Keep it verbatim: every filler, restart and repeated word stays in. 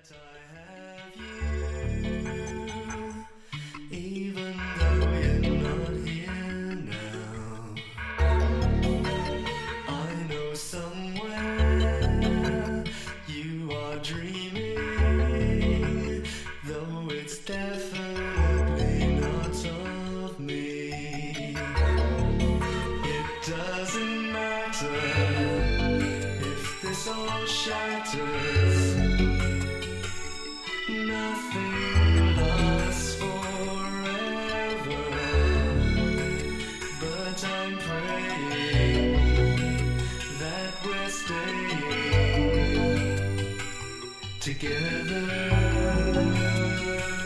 that I have you, even though you're not here now. I know somewhere you are dreaming, though it's definitely not of me. It doesn't matter if this all shatters. Nothing lasts forever, but I'm praying that we're staying together.